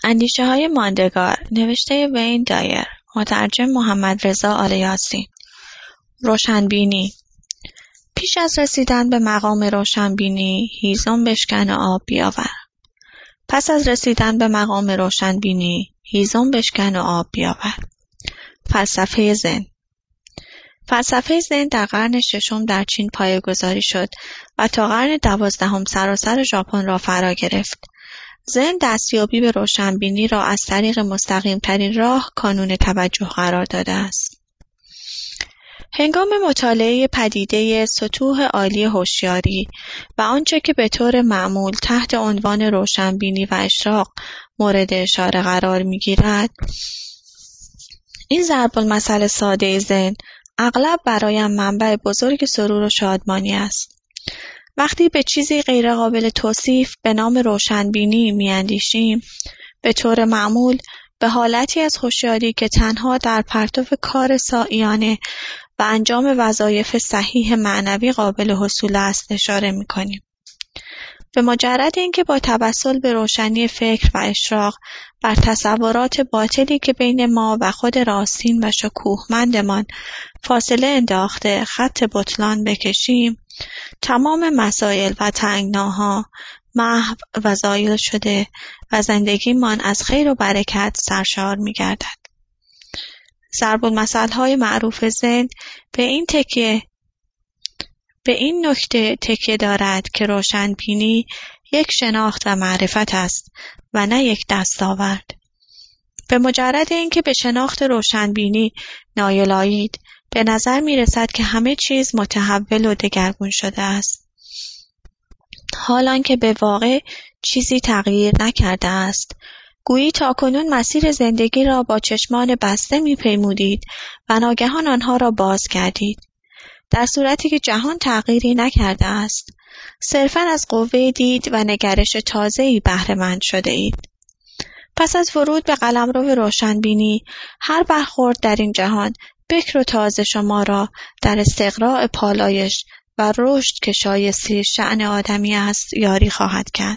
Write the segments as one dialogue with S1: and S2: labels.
S1: اندیشه‌های ماندگار، نوشته وین دایر، مترجم محمد رضا آل یاسین. روشنبینی. پیش از رسیدن به مقام روشنبینی، هیزم بشکن و آب بیاور. پس از رسیدن به مقام روشنبینی، هیزم بشکن و آب بیاور. فلسفه زن. فلسفه زن در قرن ششم در چین پایه‌گذاری شد و تا قرن 12 سراسر ژاپن را فرا گرفت. زن دستیابی به روشنبینی را از طریق مستقیم ترین راه کانون توجه قرار داده است. هنگام مطالعه پدیده سطوح عالی هوشیاری و آنچه که به طور معمول تحت عنوان روشنبینی و اشراق مورد اشاره قرار می‌گیرد، این ضرب المثل ساده زن اغلب برایم منبع بزرگ سرور و شادمانی است. وقتی به چیزی غیرقابل توصیف به نام روشنبینی می‌اندیشیم، به طور معمول به حالتی از هوشیاری که تنها در پرتو کار سعیانه و انجام وظایف صحیح معنوی قابل حصول است اشاره می‌کنیم. به مجرد اینکه با توسل به روشنی فکر و اشراق بر تصورات باطلی که بین ما و خود راستین و شکوهمندمان فاصله انداخته خط بطلان بکشیم، تمام مسائل و تنگناها محو و زایل شده و زندگیمان از خیر و برکت سرشار می‌گردد. ضرب المثل‌های معروف زن به این نکته تکیه دارد که روشنبینی یک شناخت و معرفت است و نه یک دستاورد. به مجرد اینکه به شناخت روشنبینی نایل آیید، به نظر می رسد که همه چیز متحول و دگرگون شده است، حالان که به واقع چیزی تغییر نکرده است. گویی تاکنون مسیر زندگی را با چشمان بسته می پیمودید و ناگهان آنها را باز کردید، در صورتی که جهان تغییری نکرده است. صرفاً از قوه دید و نگرش تازه‌ای بهره مند شده اید. پس از ورود به قلمرو روشنبینی، هر برخورد در این جهان بکر و تازه شما را در استقراء پالایش و رشد که شایسته شأن آدمی است یاری خواهد کرد.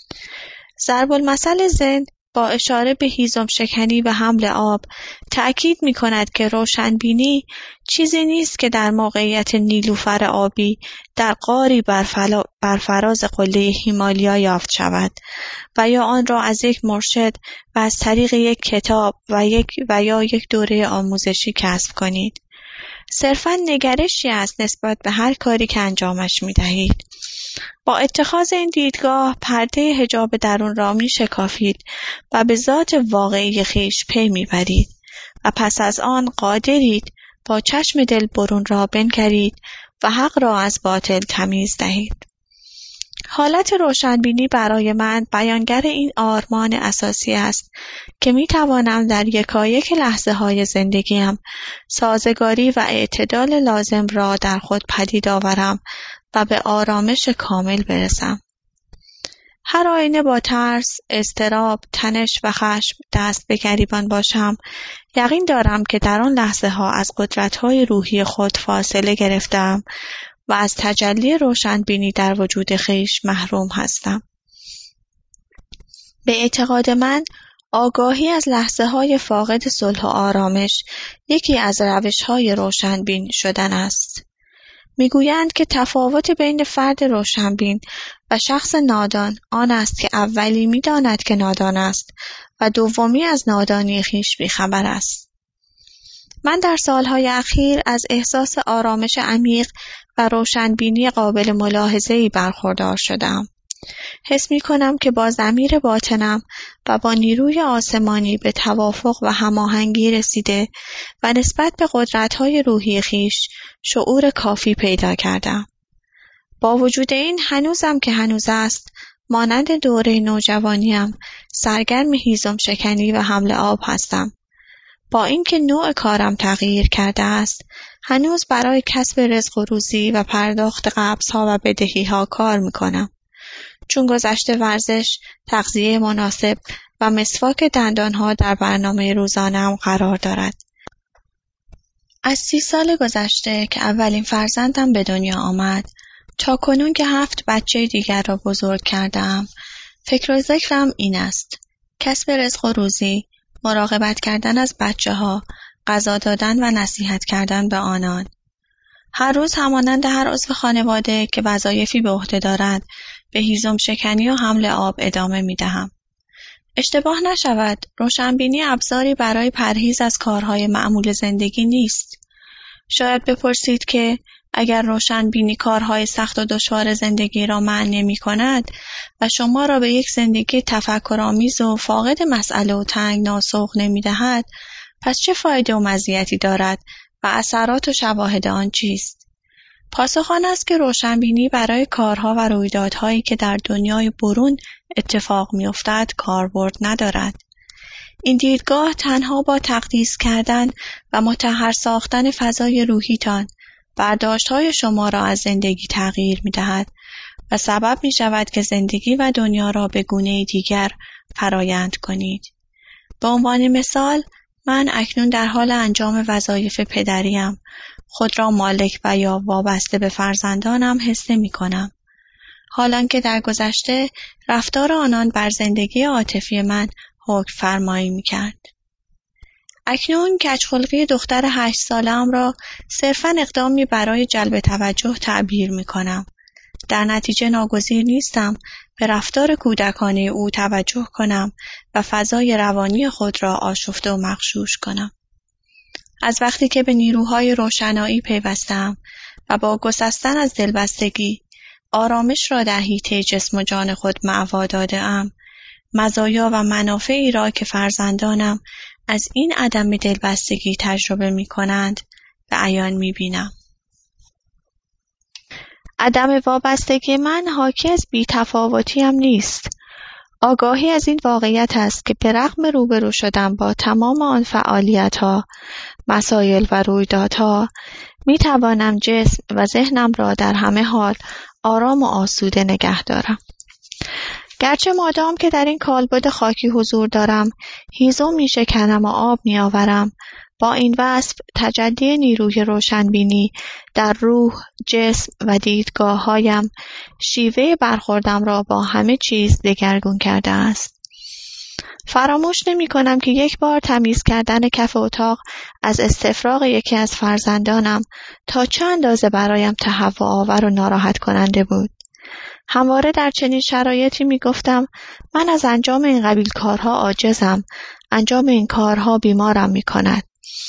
S1: ضرب المثل زن با اشاره به هیزم شکنی و حمل آب تأکید می کند که روشنبینی چیزی نیست که در موقعیت نیلوفر آبی در غاری بر فراز قله هیمالیا یافت شود و یا آن را از یک مرشد و از طریق یک کتاب و یا یک دوره آموزشی کسب کنید. صرفاً نگرشی است نسبت به هر کاری که انجامش می دهید. با اتخاذ این دیدگاه پرده حجاب درون را می شکافید و به ذات واقعی خویش پی می برید و پس از آن قادرید با چشم دل برون را بنگرید و حق را از باطل تمیز دهید. حالت روشنبینی برای من بیانگر این آرمان اساسی است که می توانم در یکایک لحظه های زندگیم سازگاری و اعتدال لازم را در خود پدید آورم و به آرامش کامل برسم. هر آینه با ترس، اضطراب، تنش و خشم دست به گریبان باشم، یقین دارم که در آن لحظه ها از قدرت‌های روحی خود فاصله گرفتم و از تجلی روشنبینی در وجود خویش محروم هستم. به اعتقاد من، آگاهی از لحظه های فاقد صلح و آرامش یکی از روش های روشنبین شدن است. میگویند که تفاوت بین فرد روشنبین و شخص نادان آن است که اولی میداند که نادان است و دومی از نادانی خویش بیخبر است. من در سالهای اخیر از احساس آرامش عمیق و روشنبینی قابل ملاحظه‌ای برخوردار شدم. حس می‌کنم که با ضمیر باطنم و با نیروی آسمانی به توافق و هماهنگی رسیده و نسبت به قدرت‌های روحی خویش شعور کافی پیدا کردم. با وجود این هنوزم که هنوز است، مانند دوره نوجوانیم سرگرم هیزم شکنی و حمل آب هستم. با اینکه نوع کارم تغییر کرده است، هنوز برای کسب رزق و روزی و پرداخت قبض‌ها و بدهی‌ها کار می‌کنم. چون گذشته ورزش، تغذیه مناسب و مسواک دندانها در برنامه روزانه‌ام قرار دارد. از 30 سال گذشته که اولین فرزندم به دنیا آمد تا کنون که 7 بچه دیگر را بزرگ کردم، فکر و ذکرم این است: کسب رزق و روزی، مراقبت کردن از بچه‌ها، غذا دادن و نصیحت کردن به آنان. هر روز همانند هر عضو خانواده که وظایفی به عهده دارد، به هیزم شکنی و حمل آب ادامه می‌دهم. اشتباه نشود، روشنبینی ابزاری برای پرهیز از کارهای معمول زندگی نیست. شاید بپرسید که اگر روشنبینی کارهای سخت و دشوار زندگی را منع نمی‌کند و شما را به یک زندگی تفکرآمیز و فاقد مسئله و تنگناسق نمی‌دهد، پس چه فایده و مزیتی دارد و اثرات و شواهد آن چیست؟ پاسخ آن است که روشنبینی برای کارها و رویدادهایی که در دنیای برون اتفاق می‌افتد کاربرد ندارد. این دیدگاه تنها با تقدیس کردن و مطهر ساختن فضای روحیتان برداشت‌های شما را از زندگی تغییر می‌دهد و سبب می‌شود که زندگی و دنیا را به گونه‌ای دیگر فرایند کنید. به عنوان مثال، من اکنون در حال انجام وظایف پدریم، خود را مالک و یا وابسته به فرزندانم حس نمی‌کنم، حالان که در گذشته رفتار آنان بر زندگی عاطفی من حکم فرمایی می‌کرد. اکنون کج‌خلقی دختر 8 ساله‌ام را صرفاً اقدامی برای جلب توجه تعبیر می‌کنم. در نتیجه ناگزیر نیستم به رفتار کودکانه او توجه کنم و فضای روانی خود را آشفته و مغشوش کنم. از وقتی که به نیروهای روشنایی پیوستم و با گسستن از دلبستگی آرامش را در حیطه جسم و جان خود مأوا داده‌ام، مزایا و منافعی را که فرزندانم از این عدم دلبستگی تجربه می‌کنند به عیان می‌بینم. عدم وابستگی من حاکی از بی‌تفاوتیم نیست. آگاهی از این واقعیت است که به رغم روبرو شدن با تمام آن فعالیت‌ها، مسائل و رویدادها، می‌توانم جسم و ذهنم را در همه حال آرام و آسوده نگه دارم. گرچه مادام که در این کالبد خاکی حضور دارم، هیزم می‌شکنم و آب می‌آورم، با این وصف تجلی نیروی روشنبینی در روح، جسم و دیدگاه‌هایم شیوه برخوردم را با همه چیز دگرگون کرده است. فراموش نمی‌کنم که یک بار تمیز کردن کف اتاق از استفراغ یکی از فرزندانم تا چه اندازه برایم تهوع‌آور و ناراحت کننده بود. همواره در چنین شرایطی میگفتم من از انجام این قبیل کارها عاجزم، انجام این کارها بیمارم میکند.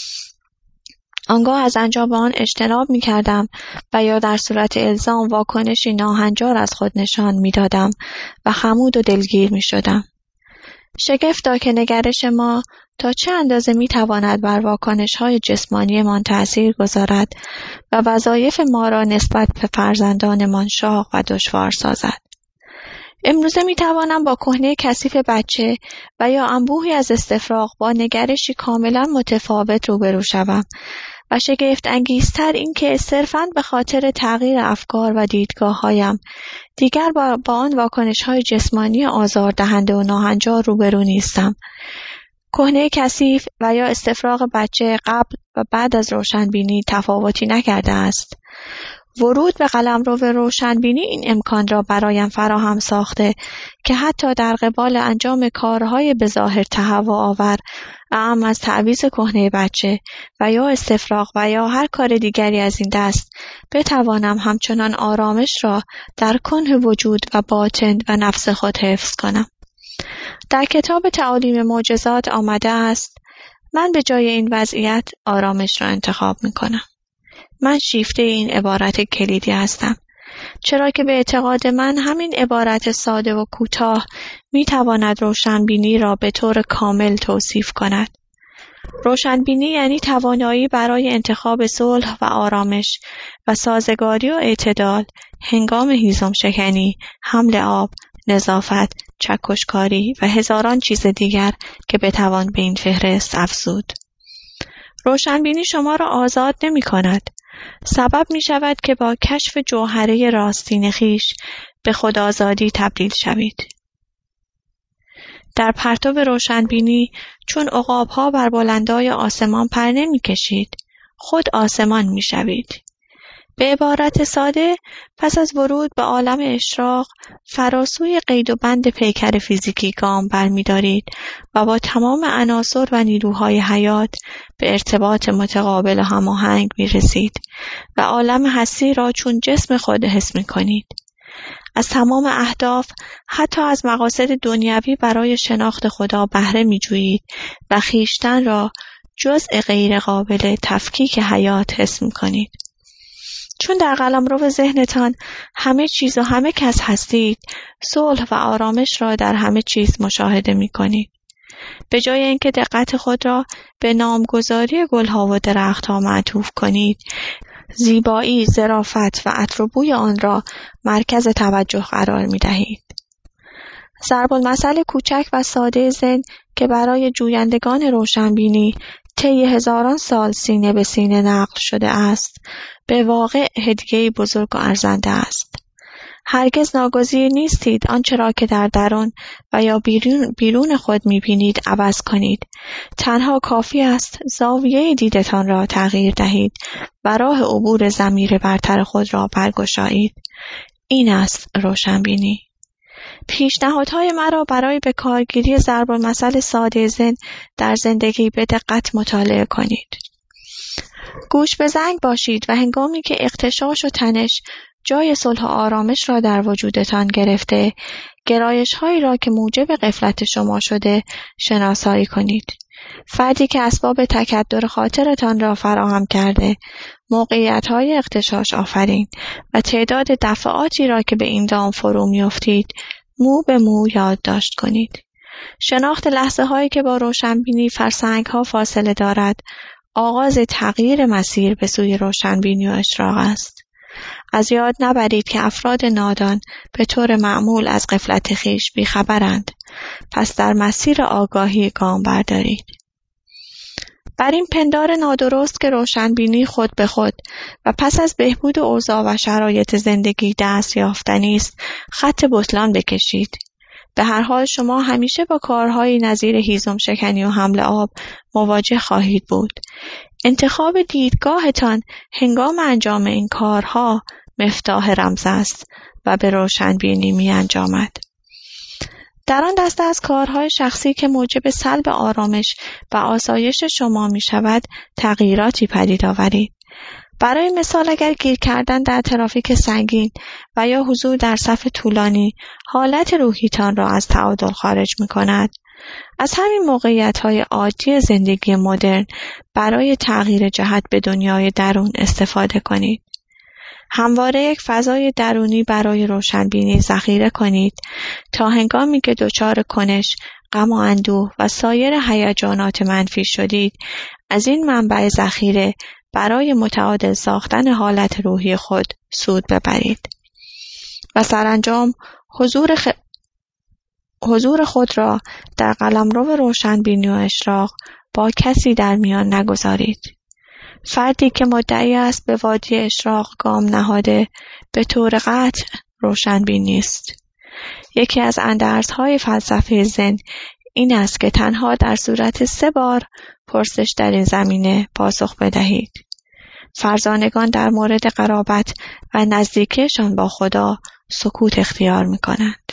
S1: آنگاه از انجام آن اجتناب میکردم و یا در صورت الزام واکنشی ناهنجار از خود نشان میدادم و خمود و دلگیر میشدم. شگفتا که نگرش ما تا چه اندازه میتواند بر واکنش‌های جسمانیمان تأثیر گذارد و وظایف ما را نسبت به فرزندانمان شاق و دشوار سازد. امروزه میتوانم با کهنه کثیف بچه و یا انبوهی از استفراغ با نگرشی کاملا متفاوت روبرو شوم و شگفت انگیزتر این که صرفاً به خاطر تغییر افکار و دیدگاه‌هایم دیگر با آن واکنش‌های جسمانی آزاردهنده و ناهنجار روبرو نیستم. کهنه کثیف و یا استفراغ بچه قبل و بعد از روشنبینی تفاوتی نکرده است. ورود به قلمرو روشنبینی این امکان را برایم فراهم ساخته که حتی در قبال انجام کارهای به ظاهر تهوع‌آور اعم از تعویض کهنه بچه و یا استفراغ و یا هر کار دیگری از این دست بتوانم همچنان آرامش را در کنه وجود و باطن و نفس خود حفظ کنم. در کتاب تعالیم معجزات آمده است من به جای این وضعیت آرامش را انتخاب می‌کنم. من شیفته این عبارت کلیدی هستم، چرا که به اعتقاد من همین عبارت ساده و کوتاه می‌تواند روشنبینی را به طور کامل توصیف کند. روشنبینی یعنی توانایی برای انتخاب صلح و آرامش و سازگاری و اعتدال هنگام هیزم شکنی، حمل آب، نظافت، چکشکاری و هزاران چیز دیگر که بتوان به این فهرست افزود. روشنبینی شما را آزاد نمی کند. سبب می شود که با کشف جوهره راستین خویش به خودآزادی تبدیل شوید. در پرتو روشنبینی چون عقاب‌ها بر بلندای آسمان پر نمی کشید، خود آسمان می شوید. به عبارت ساده، پس از ورود به عالم اشراق، فراسوی قید و بند پیکر فیزیکی گام برمی‌دارید و با تمام عناصر و نیروهای حیات به ارتباط متقابل و هماهنگ می‌رسید و عالم هستی را چون جسم خود حس می‌کنید. از تمام اهداف، حتی از مقاصد دنیوی برای شناخت خدا بهره می‌جویید و خویشتن را جزء غیر قابل تفکیک حیات حس می‌کنید. چون در قلمرو ذهنتان همه چیز و همه کس هستید، صلح و آرامش را در همه چیز مشاهده می‌کنید. به جای اینکه دقت خود را به نامگذاری گلها و درختها معطوف کنید، زیبایی، ظرافت و عطر و بوی آن را مرکز توجه قرار می‌دهید. ضرب المثل کوچک و ساده ذهن که برای جویندگان روشنبینی طی هزاران سال سینه به سینه نقل شده است، به واقع هدیه‌ای بزرگ و ارزنده است. هرگز ناگزیر نیستید آنچه را که در درون و یا بیرون خود می‌بینید عوض کنید. تنها کافی است زاویه دیدتان را تغییر دهید و راه عبور ضمیر برتر خود را برگشایید. این است روشنبینی. پیشنهادهای مرا برای به کارگیری ضرب المثل ساده ذهن در زندگی به دقت مطالعه کنید. گوش به زنگ باشید و هنگامی که اغتشاش و تنش جای صلح و آرامش را در وجودتان گرفته، گرایش‌هایی را که موجب غفلت شما شده شناسایی کنید. فردی که اسباب تکدر خاطرتان را فراهم کرده، موقعیت‌های اغتشاش آفرین و تعداد دفعاتی را که به این دام فرو می‌افتید مو به مو یادداشت کنید. شناخت لحظه‌هایی که با روشنبینی فرسنگ‌ها فاصله دارد، آغاز تغییر مسیر به سوی روشنبینی و اشراق است. از یاد نبرید که افراد نادان به طور معمول از غفلت خویش بیخبرند. پس در مسیر آگاهی گام بردارید. بر این پندار نادرست که روشنبینی خود به خود و پس از بهبود اوضاع و شرایط زندگی دست یافتنی است، خط بطلان بکشید. به هر حال شما همیشه با کارهایی نظیر هیزم شکنی و حمل آب مواجه خواهید بود. انتخاب دیدگاهتان هنگام انجام این کارها مفتاح رمز است و به روشنبینی می انجامد. در آن دسته از کارهای شخصی که موجب سلب آرامش و آسایش شما می شود، تغییراتی پدید آورید. برای مثال اگر گیر کردن در ترافیک سنگین و یا حضور در صف طولانی حالت روحیتان را از تعادل خارج می کند، از همین موقعیت‌های عادی زندگی مدرن برای تغییر جهت به دنیای درون استفاده کنید. همواره یک فضای درونی برای روشنبینی ذخیره کنید تا هنگامی که دچار کنش، غم و اندوه و سایر هیجانات منفی شدید، از این منبع ذخیره برای متعادل ساختن حالت روحی خود سود ببرید و سرانجام حضور خود را در قلمرو روشنبینی و اشراق با کسی در میان نگذارید. فردی که مدعی است به وادی اشراق گام نهاده، به طور قطع روشنبین است. یکی از اندرزهای فلسفه ذهن این است که تنها در صورت 3 بار پرسش در این زمینه پاسخ بدهید. فرزانگان در مورد قرابت و نزدیکیشان با خدا سکوت اختیار می‌کنند.